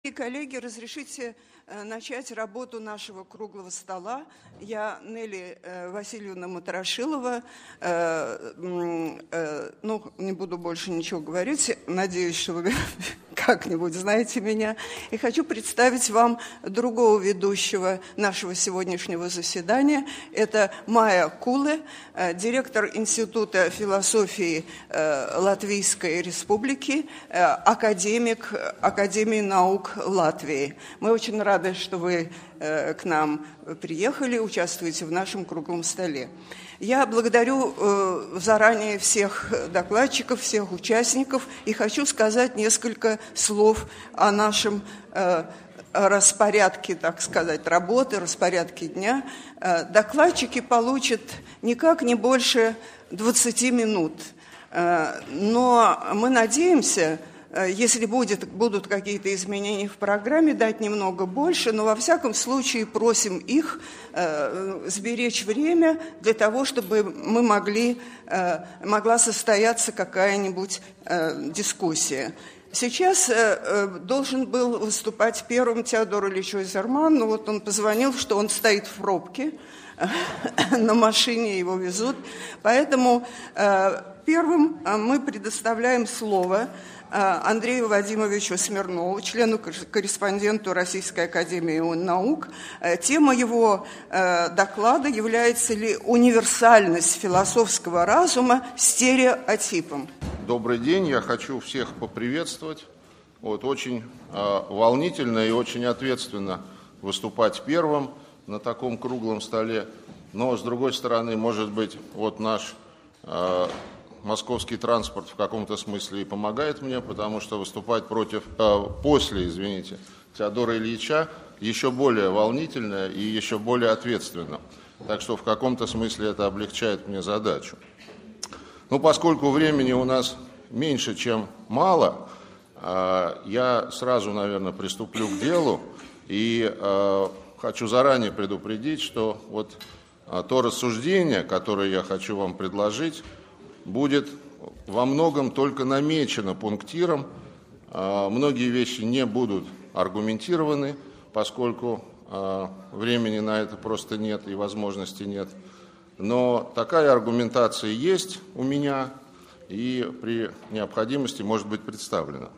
Дорогие коллеги, разрешите начать работу нашего круглого стола. Я Нелли Васильевна Матрошилова. Не буду больше ничего говорить. Надеюсь, что вы как-нибудь знаете меня. И хочу представить вам другого ведущего нашего сегодняшнего заседания. Это Майя Куле, директор Института философии Латвийской Республики, академик Академии наук Латвии. Мы очень рады, что вы к нам приехали, участвуете в нашем круглом столе. Я благодарю заранее всех докладчиков, всех участников и хочу сказать несколько слов о нашем распорядке, так сказать, работы, распорядке дня. Докладчики получат никак не больше 20 минут, но мы надеемся, если будут какие-то изменения в программе, дать немного больше, но во всяком случае просим их сберечь время для того, чтобы могла состояться какая-нибудь дискуссия. Сейчас должен был выступать первым Теодор Ильич Ойзерман, но вот он позвонил, что он стоит в пробке, на машине его везут. Поэтому первым мы предоставляем слово Андрею Вадимовичу Смирнову, члену-корреспонденту Российской академии наук. Тема его доклада является ли универсальность философского разума стереотипом. Добрый день, я хочу всех поприветствовать. Очень волнительно и очень ответственно выступать первым на таком круглом столе. Но, с другой стороны, может быть, наш московский транспорт в каком-то смысле и помогает мне, потому что выступать после Теодора Ильича еще более волнительно и еще более ответственно. Так что в каком-то смысле это облегчает мне задачу. Поскольку времени у нас меньше, чем мало, я сразу, наверное, приступлю к делу и хочу заранее предупредить, что то рассуждение, которое я хочу вам предложить, будет во многом только намечено пунктиром. Многие вещи не будут аргументированы, поскольку времени на это просто нет и возможности нет. Но такая аргументация есть у меня и при необходимости может быть представлена.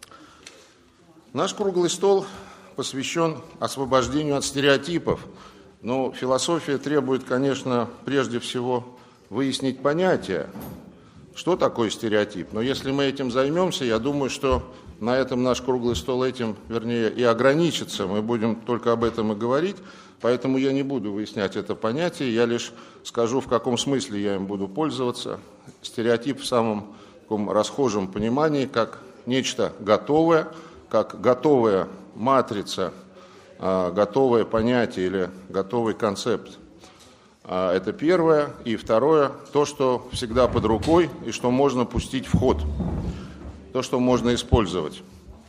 Наш круглый стол посвящен освобождению от стереотипов. Но философия требует, конечно, прежде всего выяснить понятие, что такое стереотип. Но если мы этим займемся, я думаю, что на этом наш круглый стол и ограничится. Мы будем только об этом и говорить, поэтому я не буду выяснять это понятие, я лишь скажу, в каком смысле я им буду пользоваться. Стереотип в самом таком расхожем понимании, как нечто готовое, как готовая матрица, готовое понятие или готовый концепт. Это первое. И второе, то, что всегда под рукой и что можно пустить в ход, то, что можно использовать.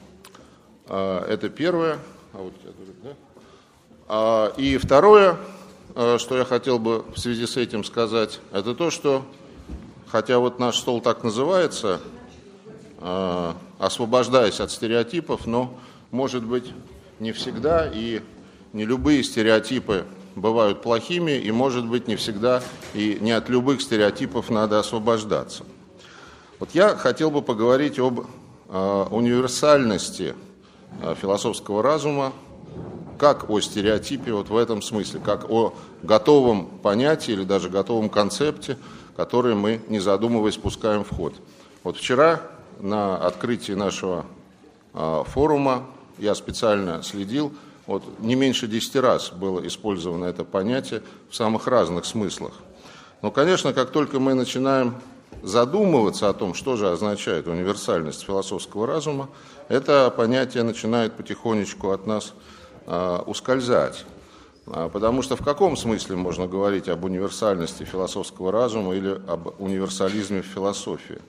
Это первое. И второе, что я хотел бы в связи с этим сказать, это то, что, хотя наш стол так называется, освобождаясь от стереотипов, но, может быть, не всегда и не любые стереотипы бывают плохими, и, может быть, не всегда и не от любых стереотипов надо освобождаться. Я хотел бы поговорить об универсальности философского разума, как о стереотипе в этом смысле, как о готовом понятии или даже готовом концепте, который мы, не задумываясь, пускаем в ход. Вчера на открытии нашего форума я специально следил, не меньше 10 раз было использовано это понятие в самых разных смыслах. Но, конечно, как только мы начинаем задумываться о том, что же означает универсальность философского разума, это понятие начинает потихонечку от нас ускользать. Потому что в каком смысле можно говорить об универсальности философского разума или об универсализме в философии?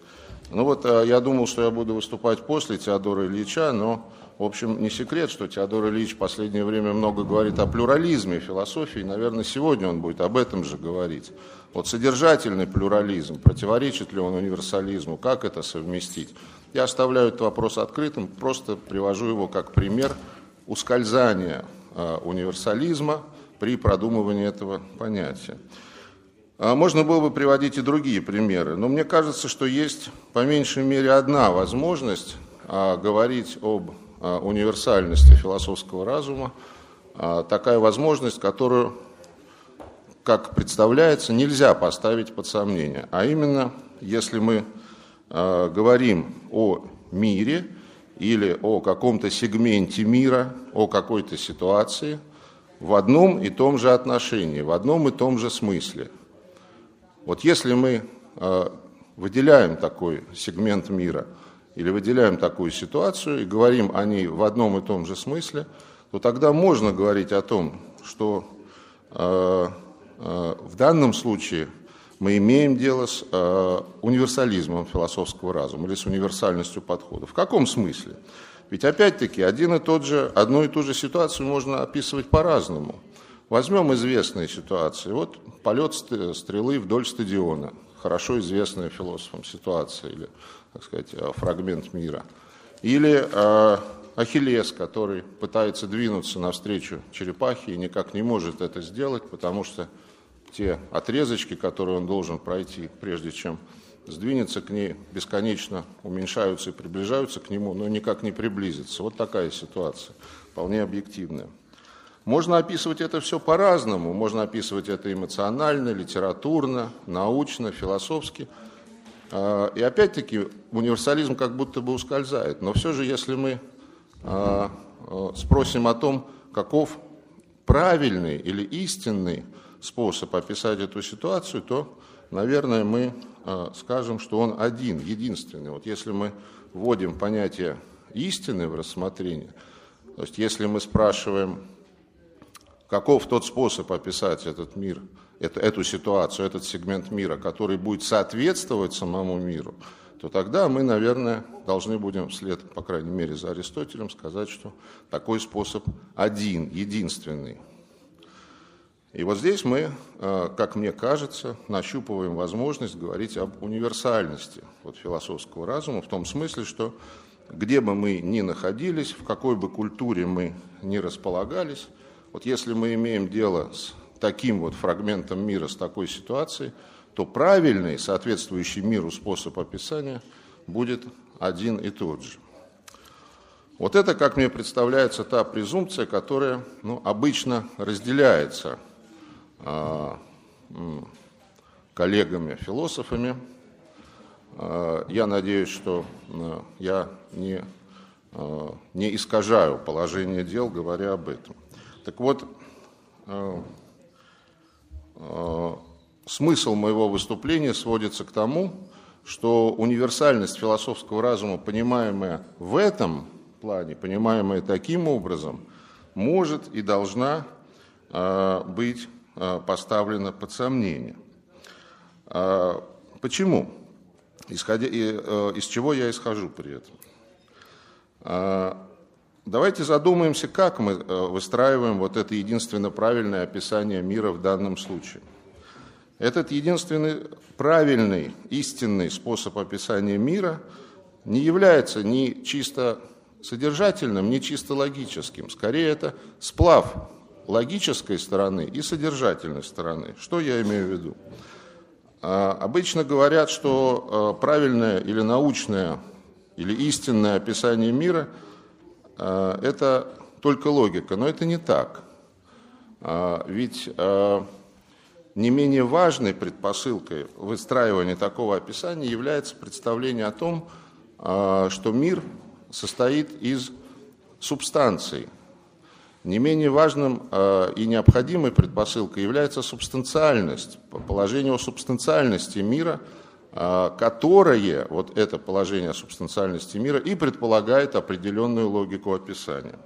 Ну вот я думал, что я буду выступать после Теодора Ильича, но, в общем, не секрет, что Теодор Ильич в последнее время много говорит о плюрализме философии, и, наверное, сегодня он будет об этом же говорить. Вот содержательный плюрализм, противоречит ли он универсализму, как это совместить? Я оставляю этот вопрос открытым, просто привожу его как пример ускользания универсализма при продумывании этого понятия. Можно было бы приводить и другие примеры, но мне кажется, что есть по меньшей мере одна возможность говорить об универсальности философского разума, такая возможность, которую, как представляется, нельзя поставить под сомнение. А именно, если мы говорим о мире или о каком-то сегменте мира, о какой-то ситуации в одном и том же отношении, в одном и том же смысле. Вот если мы выделяем такой сегмент мира или выделяем такую ситуацию и говорим о ней в одном и том же смысле, то тогда можно говорить о том, что в данном случае мы имеем дело с универсализмом философского разума или с универсальностью подхода. В каком смысле? Ведь опять-таки одну и ту же ситуацию можно описывать по-разному. Возьмем известные ситуации. Вот полет стрелы вдоль стадиона, хорошо известная философам ситуация или, так сказать, фрагмент мира. Или Ахиллес, который пытается двинуться навстречу черепахе и никак не может это сделать, потому что те отрезочки, которые он должен пройти, прежде чем сдвинется к ней, бесконечно уменьшаются и приближаются к нему, но никак не приблизятся. Вот такая ситуация, вполне объективная. Можно описывать это все по-разному, можно описывать это эмоционально, литературно, научно, философски. И опять-таки универсализм как будто бы ускользает. Но все же, если мы спросим о том, каков правильный или истинный способ описать эту ситуацию, то, наверное, мы скажем, что он один, единственный. Вот если мы вводим понятие истины в рассмотрение, то есть если мы спрашиваем, каков тот способ описать этот мир, эту ситуацию, этот сегмент мира, который будет соответствовать самому миру, то тогда мы, наверное, должны будем вслед, по крайней мере, за Аристотелем сказать, что такой способ один, единственный. И вот здесь мы, как мне кажется, нащупываем возможность говорить об универсальности философского разума, в том смысле, что где бы мы ни находились, в какой бы культуре мы ни располагались, вот если мы имеем дело с таким фрагментом мира, с такой ситуацией, то правильный, соответствующий миру способ описания будет один и тот же. Вот это, как мне представляется, та презумпция, которая обычно разделяется коллегами-философами. Я надеюсь, что я не искажаю положение дел, говоря об этом. Так вот, смысл моего выступления сводится к тому, что универсальность философского разума, понимаемая в этом плане, понимаемая таким образом, может и должна быть поставлена под сомнение. Почему? Из чего я исхожу при этом? Давайте задумаемся, как мы выстраиваем это единственно правильное описание мира в данном случае. Этот единственный правильный, истинный способ описания мира не является ни чисто содержательным, ни чисто логическим. Скорее, это сплав логической стороны и содержательной стороны. Что я имею в виду? Обычно говорят, что правильное или научное, или истинное описание мира – это только логика, но это не так. Ведь не менее важной предпосылкой выстраивания такого описания является представление о том, что мир состоит из субстанций. Не менее важным и необходимой предпосылкой является субстанциальность, положение о субстанциальности мира, которое, это положение о субстанциальности мира, и предполагает определенную логику описания.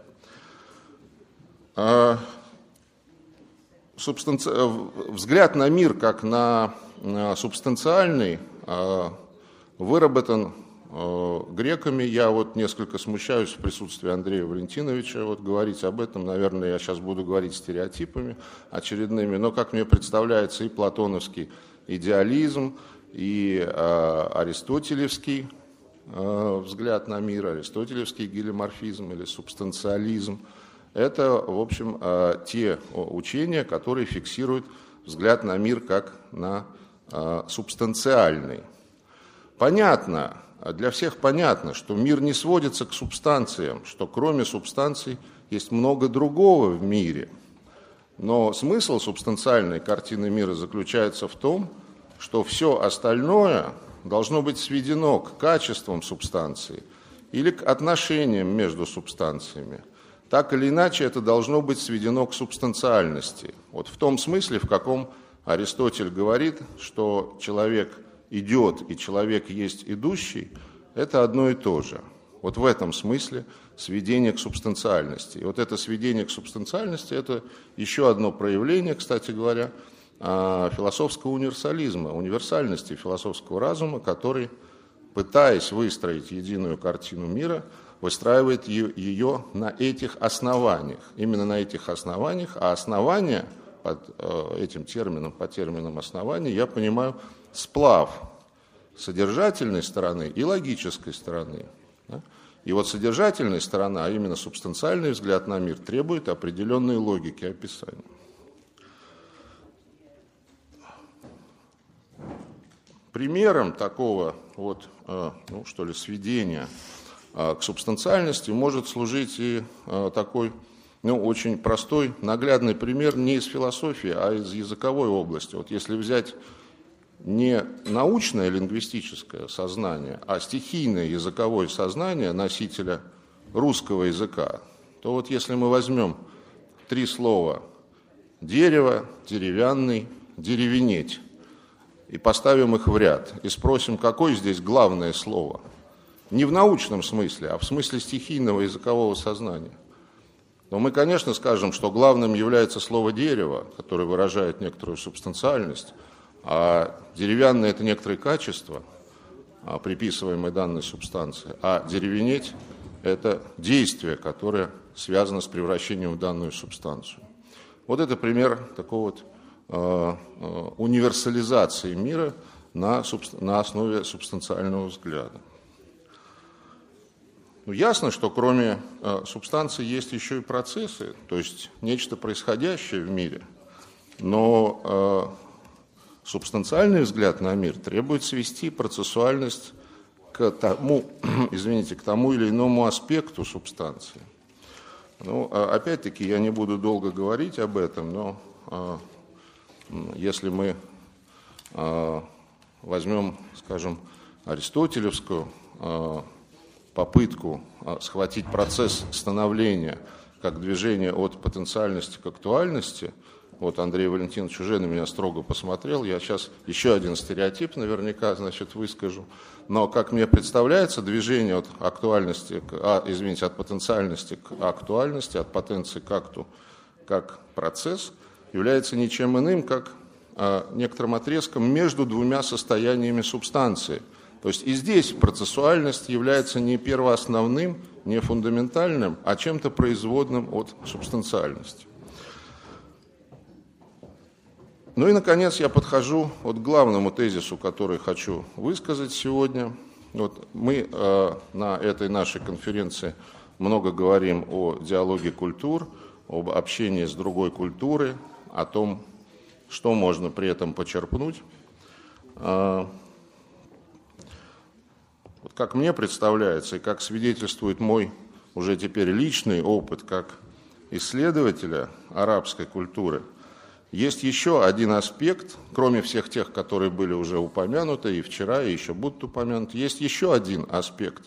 Взгляд на мир как на субстанциальный выработан греками. Я вот несколько смущаюсь в присутствии Андрея Валентиновича говорить об этом. Наверное, я сейчас буду говорить стереотипами очередными, но, как мне представляется, и платоновский идеализм, и аристотелевский взгляд на мир, аристотелевский гелиоморфизм или субстанциализм – это, в общем, те учения, которые фиксируют взгляд на мир как на субстанциальный. Понятно, для всех понятно, что мир не сводится к субстанциям, что кроме субстанций есть много другого в мире. Но смысл субстанциальной картины мира заключается в том, что все остальное должно быть сведено к качествам субстанции или к отношениям между субстанциями. Так или иначе, это должно быть сведено к субстанциальности. Вот в том смысле, в каком Аристотель говорит, что человек идет и человек есть идущий, это одно и то же. Вот в этом смысле сведение к субстанциальности. И вот это сведение к субстанциальности – это еще одно проявление, кстати говоря, философского универсализма, универсальности философского разума, который, пытаясь выстроить единую картину мира, выстраивает ее на этих основаниях. Именно на этих основаниях. А основания под этим термином, по терминам основания, я понимаю сплав содержательной стороны и логической стороны. И вот содержательная сторона, а именно субстанциальный взгляд на мир, требует определенной логики описания. Примером такого сведения к субстанциальности может служить и такой очень простой, наглядный пример не из философии, а из языковой области. Вот если взять не научное лингвистическое сознание, а стихийное языковое сознание носителя русского языка, то вот если мы возьмем 3 слова «дерево», «деревянный», «деревенеть», и поставим их в ряд, и спросим, какое здесь главное слово. Не в научном смысле, а в смысле стихийного языкового сознания. Но мы, конечно, скажем, что главным является слово «дерево», которое выражает некоторую субстанциальность, а деревянное – это некоторые качества, приписываемые данной субстанции, а деревенеть – это действие, которое связано с превращением в данную субстанцию. Вот это пример такого вот универсализации мира на основе субстанциального взгляда. Ясно, что кроме субстанции есть еще и процессы, то есть нечто происходящее в мире, но субстанциальный взгляд на мир требует свести процессуальность к тому или иному аспекту субстанции. Опять-таки, я не буду долго говорить об этом, но если мы возьмем, скажем, аристотелевскую попытку схватить процесс становления как движение от потенциальности к актуальности, вот Андрей Валентинович уже на меня строго посмотрел, я сейчас еще один стереотип наверняка, выскажу, но, как мне представляется, движение от актуальности, от потенциальности к актуальности, от потенции к акту, как процесс, является ничем иным, как некоторым отрезком между двумя состояниями субстанции. То есть и здесь процессуальность является не первоосновным, не фундаментальным, а чем-то производным от субстанциальности. И, наконец, я подхожу к главному тезису, который хочу высказать сегодня. Мы на этой нашей конференции много говорим о диалоге культур, об общении с другой культурой, о том, что можно при этом почерпнуть. Как мне представляется и как свидетельствует мой уже теперь личный опыт как исследователя арабской культуры, есть еще один аспект, кроме всех тех, которые были уже упомянуты и вчера, и еще будут упомянуты, есть еще один аспект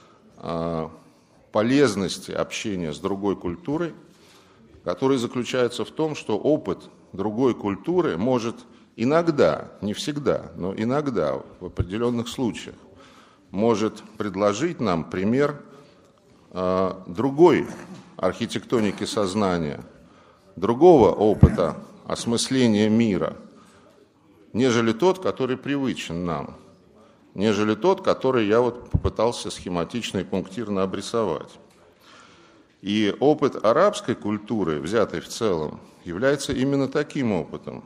полезности общения с другой культурой, который заключается в том, что опыт другой культуры может иногда, не всегда, но иногда, в определенных случаях, может предложить нам пример другой архитектоники сознания, другого опыта осмысления мира, нежели тот, который привычен нам. нежели тот, который я вот попытался схематично и пунктирно обрисовать. И опыт арабской культуры, взятый в целом, является именно таким опытом.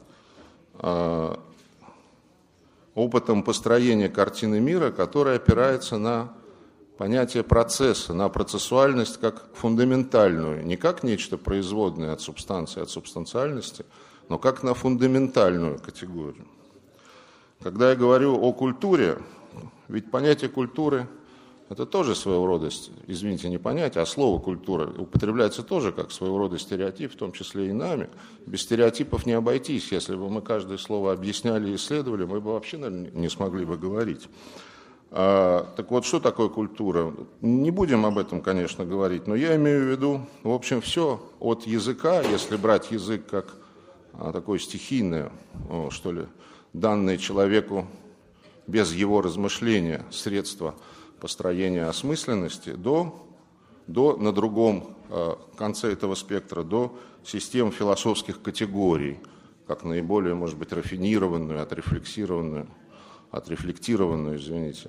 Опытом построения картины мира, который опирается на понятие процесса, на процессуальность как фундаментальную, не как нечто производное от субстанции, от субстанциальности, но как на фундаментальную категорию. Когда я говорю о культуре, ведь понятие культуры – это тоже своего рода, извините, не понятие, а слово «культура» употребляется тоже как своего рода стереотип, в том числе и нами. Без стереотипов не обойтись. Если бы мы каждое слово объясняли и исследовали, мы бы вообще, наверное, не смогли бы говорить. Так вот, что такое культура? Не будем об этом, конечно, говорить, но я имею в виду, в общем, все от языка, если брать язык как такое стихийное, что ли, данное человеку без его размышления средства построения осмысленности, до на другом конце этого спектра, до систем философских категорий, как наиболее, может быть, рафинированную, отрефлектированную, извините,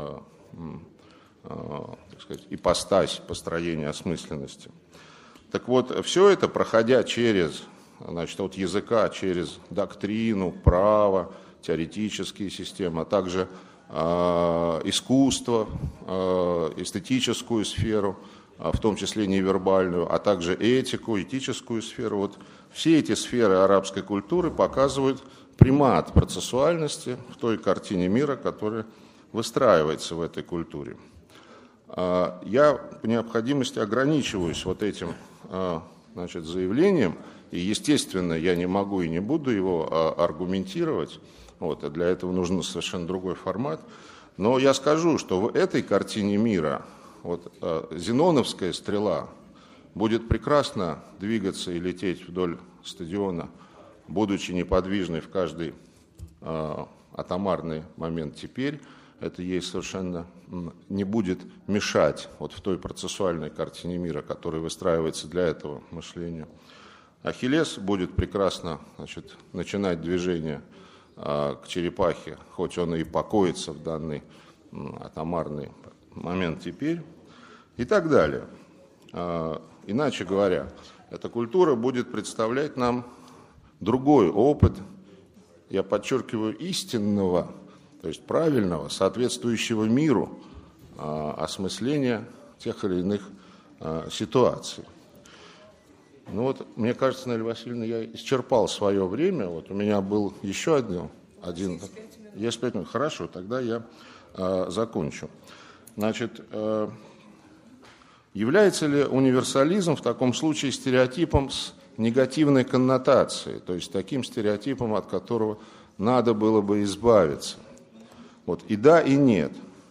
так сказать, ипостась построения осмысленности. Так вот, все это, проходя через, значит, от языка, через доктрину, право, теоретические системы, а также искусство, эстетическую сферу, в том числе невербальную, а также этику, этическую сферу. Вот все эти сферы арабской культуры показывают примат процессуальности в той картине мира, которая выстраивается в этой культуре. Я по необходимости ограничиваюсь вот этим, значит, заявлением, и, естественно, я не могу и не буду его аргументировать, вот, а для этого нужен совершенно другой формат. Но я скажу, что в этой картине мира вот, зеноновская стрела будет прекрасно двигаться и лететь вдоль стадиона, будучи неподвижной в каждый атомарный момент теперь, это ей совершенно не будет мешать вот в той процессуальной картине мира, которая выстраивается для этого мышления. Ахиллес будет прекрасно, значит, начинать движение к черепахе, хоть он и покоится в данный атомарный момент теперь, и так далее. Иначе говоря, эта культура будет представлять нам другой опыт, я подчеркиваю, истинного, то есть правильного, соответствующего миру осмысления тех или иных ситуаций. Ну вот, мне кажется, Нелли Васильевна, я исчерпал свое время. Вот у меня был еще один. Есть 5 минут. Хорошо, тогда я закончу. Значит, является ли универсализм в таком случае стереотипом с негативной коннотацией, то есть таким стереотипом, от которого надо было бы избавиться? Вот и да, и нет.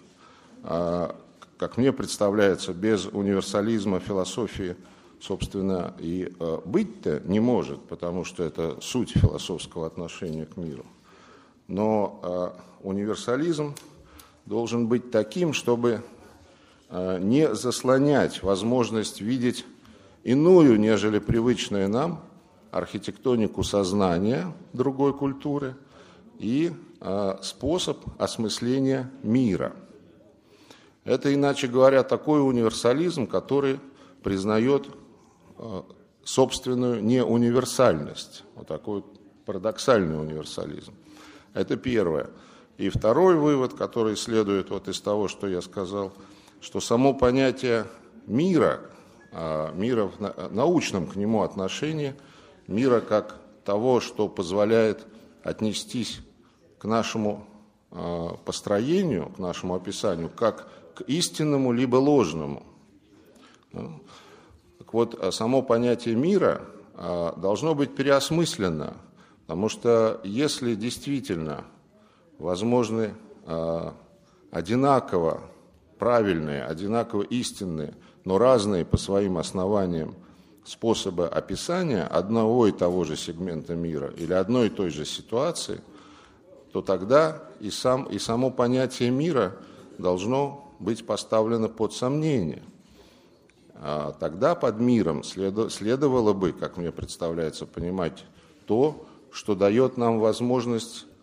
Как мне представляется, без универсализма философии, собственно, и быть-то не может, потому что это суть философского отношения к миру. Но универсализм должен быть таким, чтобы не заслонять возможность видеть иную, нежели привычную нам, архитектонику сознания другой культуры и способ осмысления мира. Это, иначе говоря, такой универсализм, который признает собственную неуниверсальность, вот такой парадоксальный универсализм. Это первое. И второй вывод, который следует вот из того, что я сказал, что само понятие мира, мира в научном к нему отношении, мира как того, что позволяет отнестись к нашему построению, к нашему описанию, как к истинному либо ложному. Так вот, само понятие мира должно быть переосмыслено, потому что если действительно возможны одинаково правильные, одинаково истинные, но разные по своим основаниям способы описания одного и того же сегмента мира или одной и той же ситуации, то тогда и само понятие мира должно быть поставлено под сомнение. Тогда под миром следовало бы, как мне представляется, понимать то, что дает нам возможность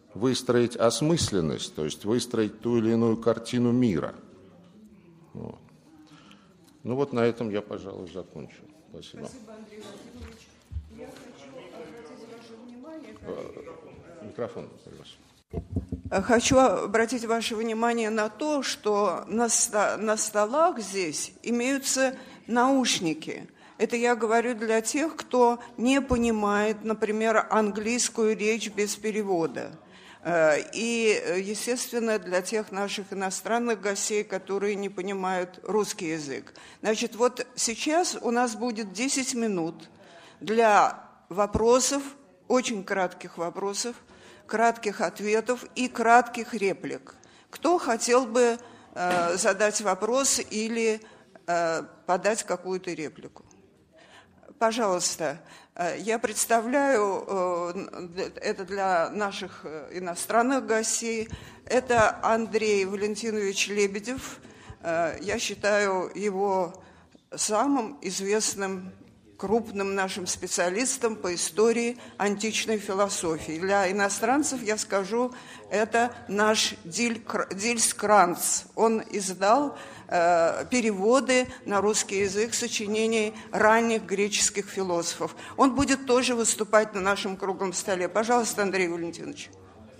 выстроить осмысленность, то есть выстроить ту или иную картину мира. Вот. Ну вот на этом я, пожалуй, закончу. Спасибо. Спасибо, Андрей Владимирович. Я хочу обратить ваше внимание... Микрофон, пожалуйста. Хочу обратить ваше внимание на то, что на столах здесь имеются наушники. Это я говорю для тех, кто не понимает, например, английскую речь без перевода. И, естественно, для тех наших иностранных гостей, которые не понимают русский язык. Значит, вот сейчас у нас будет 10 минут для вопросов, очень кратких вопросов, кратких ответов и кратких реплик. Кто хотел бы задать вопрос или подать какую-то реплику? Пожалуйста, я представляю, это для наших иностранных гостей, это Андрей Валентинович Лебедев. Я считаю его самым известным, крупным нашим специалистом по истории античной философии. Для иностранцев я скажу, это наш Дильс Кранц. Он издал переводы на русский язык сочинений ранних греческих философов. Он будет тоже выступать на нашем круглом столе. Пожалуйста, Андрей Валентинович.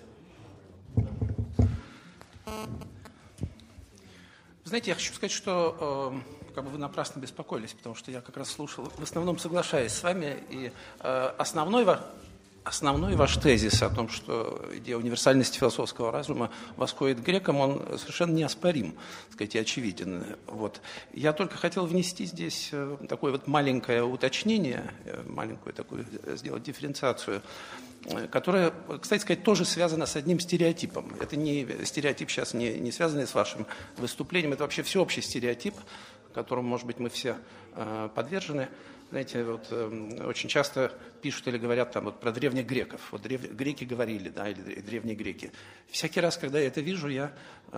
Знаете, я хочу сказать, что вы напрасно беспокоились, потому что я как раз слушал, в основном соглашаюсь с вами, и основной ваш тезис о том, что идея универсальности философского разума восходит к грекам, он совершенно неоспорим, так сказать, и очевиден. Вот. Я только хотел внести здесь такое вот маленькое уточнение, маленькую такую сделать дифференциацию, которая, кстати сказать, тоже связана с одним стереотипом. Это не стереотип сейчас не связанный с вашим выступлением, это вообще всеобщий стереотип, которому, может быть, мы все подвержены. Знаете, вот очень часто пишут или говорят там вот про древних греков. Вот греки говорили, да, или древние греки. Всякий раз, когда я это вижу, я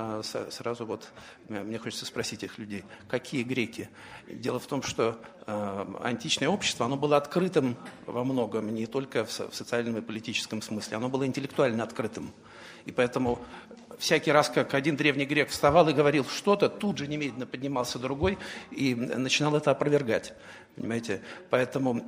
сразу вот, мне хочется спросить этих людей, какие греки? Дело в том, что античное общество, оно было открытым во многом, не только в социальном и политическом смысле, оно было интеллектуально открытым. И поэтому всякий раз, как один древний грек вставал и говорил что-то, тут же немедленно поднимался другой и начинал это опровергать. Понимаете? Поэтому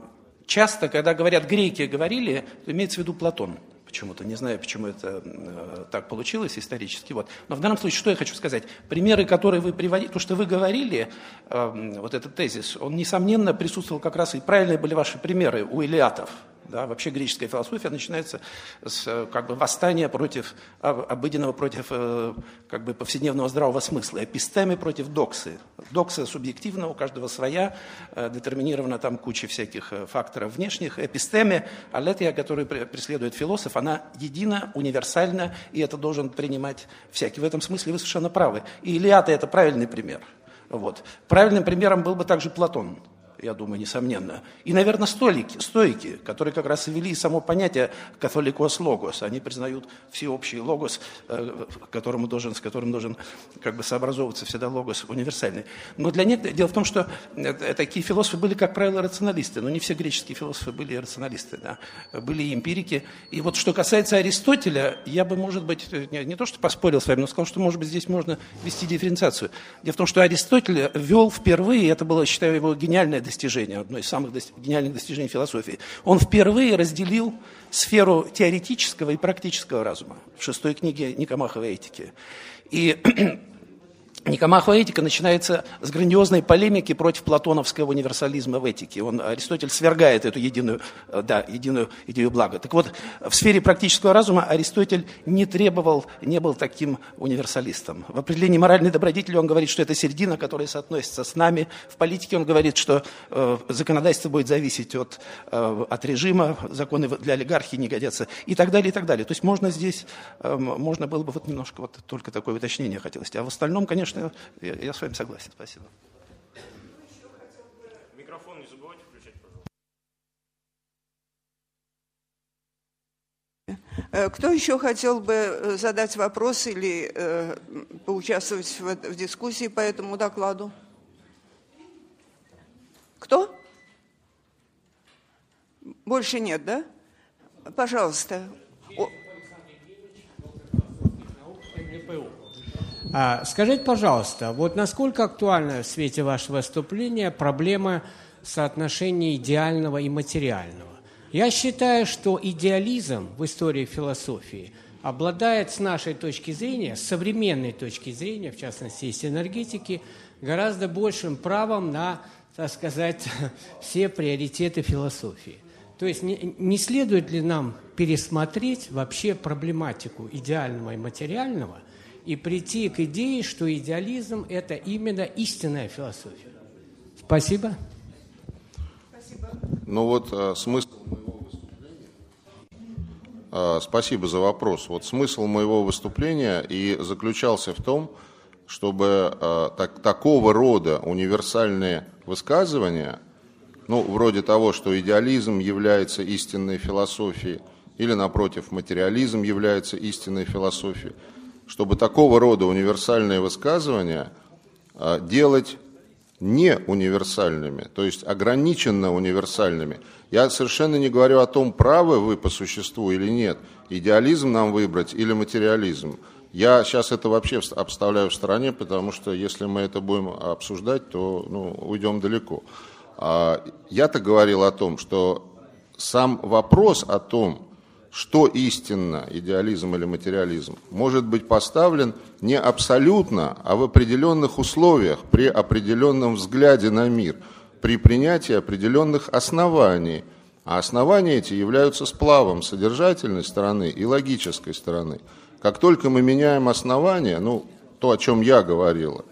часто, когда говорят «греки говорили», то имеется в виду Платон. Почему-то, не знаю, почему это так получилось исторически. Вот. Но в данном случае, что я хочу сказать? Примеры, которые вы приводите, то, что вы говорили, вот этот тезис, он, несомненно, присутствовал как раз, и правильные были ваши примеры у илиатов. Да, вообще греческая философия начинается с восстания против обыденного, против повседневного здравого смысла. Эпистемы против доксы. Докса субъективна, у каждого своя, детерминирована там куча всяких факторов внешних. Эпистеме, алетия, которую преследует философ, она едина, универсальна, и это должен принимать всякий. В этом смысле вы совершенно правы. И Илиады – это правильный пример. Вот. Правильным примером был бы также Платон. Я думаю, несомненно. И, наверное, стоики, которые как раз и ввели само понятие «католикос логос». Они признают всеобщий логос, с которым должен сообразовываться всегда логос универсальный. Но для некоторых, дело в том, что такие философы были, как правило, рационалисты. Но не все греческие философы были рационалисты. Да. Были и эмпирики. И вот что касается Аристотеля, я бы, может быть, не то что поспорил с вами, но сказал, что, может быть, здесь можно ввести дифференциацию. Дело в том, что Аристотель ввел впервые, это было, считаю, его гениальное достижение, одно из самых гениальных достижений философии. Он впервые разделил сферу теоретического и практического разума в 6 книге Никомаховой этики. И Никомахова этика начинается с грандиозной полемики против платоновского универсализма в этике. Аристотель свергает эту единую идею блага. Так вот, в сфере практического разума Аристотель не был таким универсалистом. В определении моральной добродетели он говорит, что это середина, которая соотносится с нами. В политике он говорит, что законодательство будет зависеть от режима, законы для олигархии не годятся и так далее, и так далее. То есть можно было бы немножко только такое уточнение хотелось. А в остальном, конечно, я с вами согласен. Спасибо. Микрофон не забывайте включать, пожалуйста. Кто еще хотел бы задать вопрос или поучаствовать в дискуссии по этому докладу? Кто? Больше нет, да? Пожалуйста. ППУ. Скажите, пожалуйста, вот насколько актуальна в свете вашего выступления проблема соотношения идеального и материального? Я считаю, что идеализм в истории философии обладает, с нашей точки зрения, с современной точки зрения, в частности, из энергетики, гораздо большим правом на, так сказать, все приоритеты философии. То есть не следует ли нам пересмотреть вообще проблематику идеального и материального и прийти к идее, что идеализм – это именно истинная философия? Спасибо. Ну вот смысл моего выступления... Спасибо за вопрос. Вот смысл моего выступления и заключался в том, чтобы такого рода универсальные высказывания, ну, вроде того, что идеализм является истинной философией, или, напротив, материализм является истинной философией, чтобы такого рода универсальные высказывания делать не универсальными, то есть ограниченно универсальными. Я совершенно не говорю о том, правы вы по существу или нет, идеализм нам выбрать или материализм. Я сейчас это вообще обставляю в стороне, потому что если мы это будем обсуждать, то уйдем далеко. Я-то говорил о том, что сам вопрос о том, что истинно, идеализм или материализм, может быть поставлен не абсолютно, а в определенных условиях, при определенном взгляде на мир, при принятии определенных оснований. А основания эти являются сплавом содержательной стороны и логической стороны. Как только мы меняем основания, то, о чем я говорил,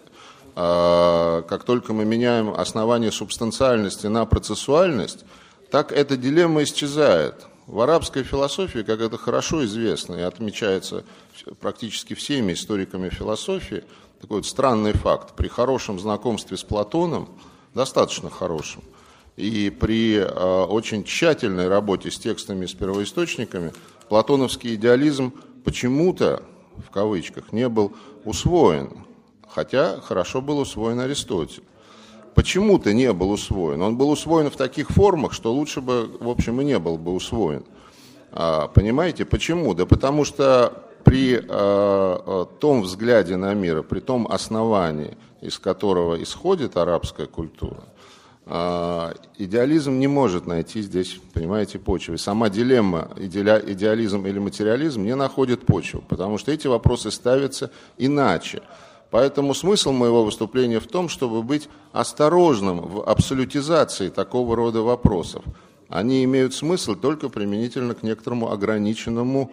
как только мы меняем основание субстанциальности на процессуальность, так эта дилемма исчезает. В арабской философии, как это хорошо известно и отмечается практически всеми историками философии, такой вот странный факт. При хорошем знакомстве с Платоном, достаточно хорошем, и при очень тщательной работе с текстами, с первоисточниками, платоновский идеализм почему-то, в кавычках, не был усвоен, хотя хорошо был усвоен Аристотель. Почему-то не был усвоен. Он был усвоен в таких формах, что лучше бы, в общем, и не был бы усвоен. Понимаете, почему? Да потому что при том взгляде на мир, при том основании, из которого исходит арабская культура, идеализм не может найти здесь, понимаете, почвы. Сама дилемма идеализм или материализм не находит почву, потому что эти вопросы ставятся иначе. Поэтому смысл моего выступления в том, чтобы быть осторожным в абсолютизации такого рода вопросов. Они имеют смысл только применительно к некоторому ограниченным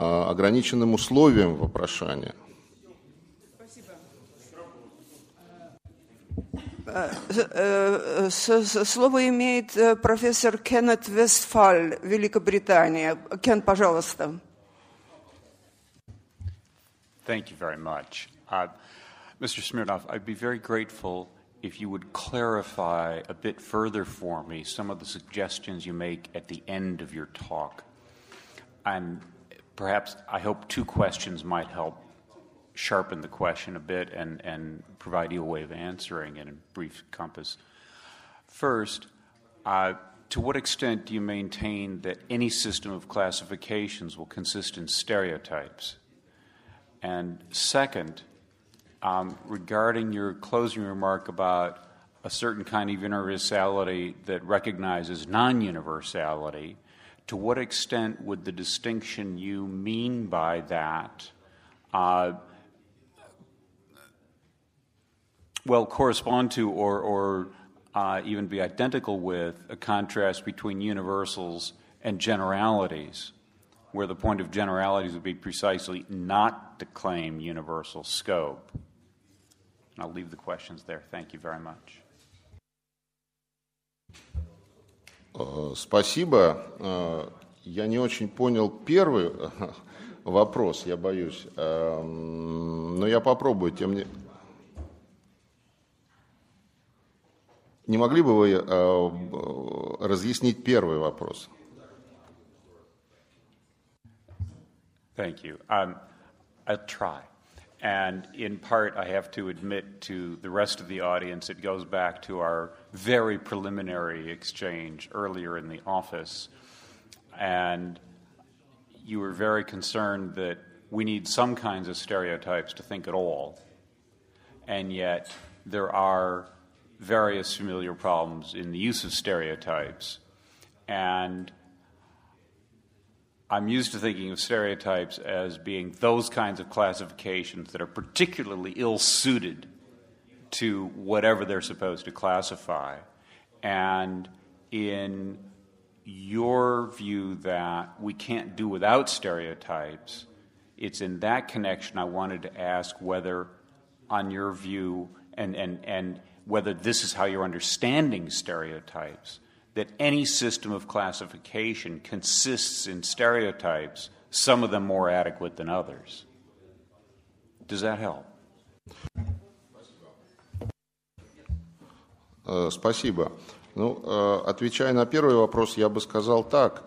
условиям вопрошания. Спасибо. Слово имеет профессор Кеннет Вестфаль, Великобритания. Кен, пожалуйста. Thank you very much. Mr. Smirnov, I'd be very grateful if you would clarify a bit further for me some of the suggestions you make at the end of your talk. And perhaps, I hope two questions might help sharpen the question a bit and provide you a way of answering it in brief compass. First, to what extent do you maintain that any system of classifications will consist in stereotypes? And second, regarding your closing remark about a certain kind of universality that recognizes non-universality, to what extent would the distinction you mean by that correspond to or even be identical with a contrast between universals and generalities, where the point of generalities would be precisely not to claim universal scope? And I'll leave the questions there. Thank you very much. Спасибо. Я не очень понял первый вопрос, я боюсь, но я попробую, тем не... Не могли бы вы разъяснить первый вопрос? Thank you. I'll try. And in part, I have to admit to the rest of the audience, it goes back to our very preliminary exchange earlier in the office. And you were very concerned that we need some kinds of stereotypes to think at all. And yet there are various familiar problems in the use of stereotypes. And I'm used to thinking of stereotypes as being those kinds of classifications that are particularly ill-suited to whatever they're supposed to classify. And in your view that we can't do without stereotypes, it's in that connection I wanted to ask whether, on your view, and whether this is how you're understanding stereotypes, that any system of classification consists in stereotypes, some of them more adequate than others. Does that help? Спасибо. Ну, отвечая на первый вопрос, я бы сказал так.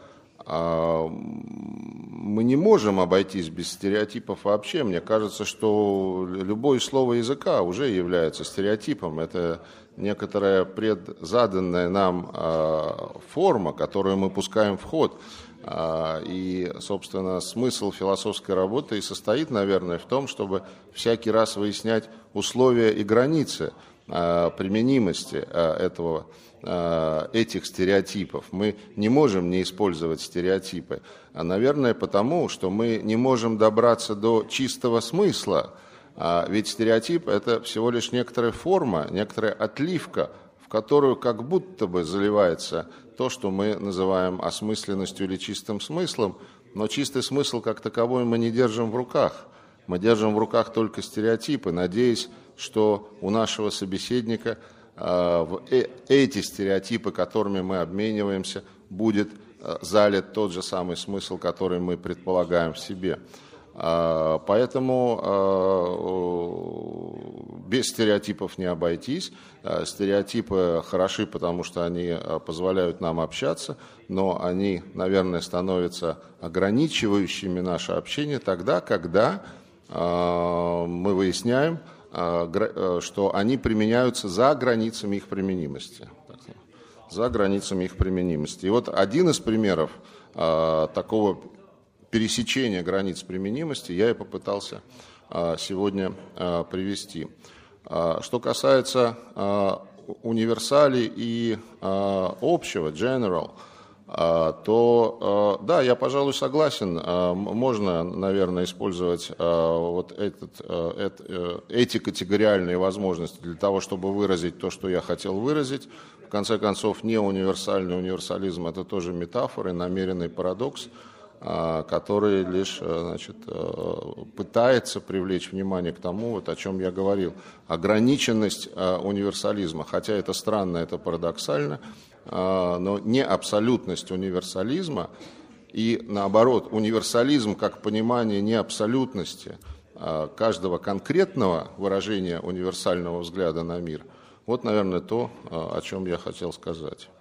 Мы не можем обойтись без стереотипов вообще. Мне кажется, что любое слово языка уже является стереотипом. Это некоторая предзаданная нам форма, которую мы пускаем в ход. И, собственно, смысл философской работы и состоит, наверное, в том, чтобы всякий раз выяснять условия и границы применимости этих стереотипов. Мы не можем не использовать стереотипы. Наверное, потому, что мы не можем добраться до чистого смысла. Ведь стереотип – это всего лишь некоторая форма, некоторая отливка, в которую как будто бы заливается то, что мы называем осмысленностью или чистым смыслом, но чистый смысл как таковой мы не держим в руках. Мы держим в руках только стереотипы, надеясь, что у нашего собеседника эти стереотипы, которыми мы обмениваемся, будет залит тот же самый смысл, который мы предполагаем в себе. Поэтому без стереотипов не обойтись. Стереотипы хороши, потому что они позволяют нам общаться, но они, наверное, становятся ограничивающими наше общение тогда, когда мы выясняем, что они применяются за границами их применимости. За границами их применимости. И вот один из примеров такого пересечения границ применимости я и попытался сегодня привести. Что касается универсалей и общего, general, то да, я, пожалуй, согласен, можно, наверное, использовать вот эти категориальные возможности для того, чтобы выразить то, что я хотел выразить. В конце концов, неуниверсальный универсализм – это тоже метафора, намеренный парадокс, который лишь, пытается привлечь внимание к тому, вот о чем я говорил. Ограниченность универсализма, хотя это странно, это парадоксально, но не абсолютность универсализма и, наоборот, универсализм как понимание неабсолютности каждого конкретного выражения универсального взгляда на мир. Вот, наверное, то, о чем я хотел сказать.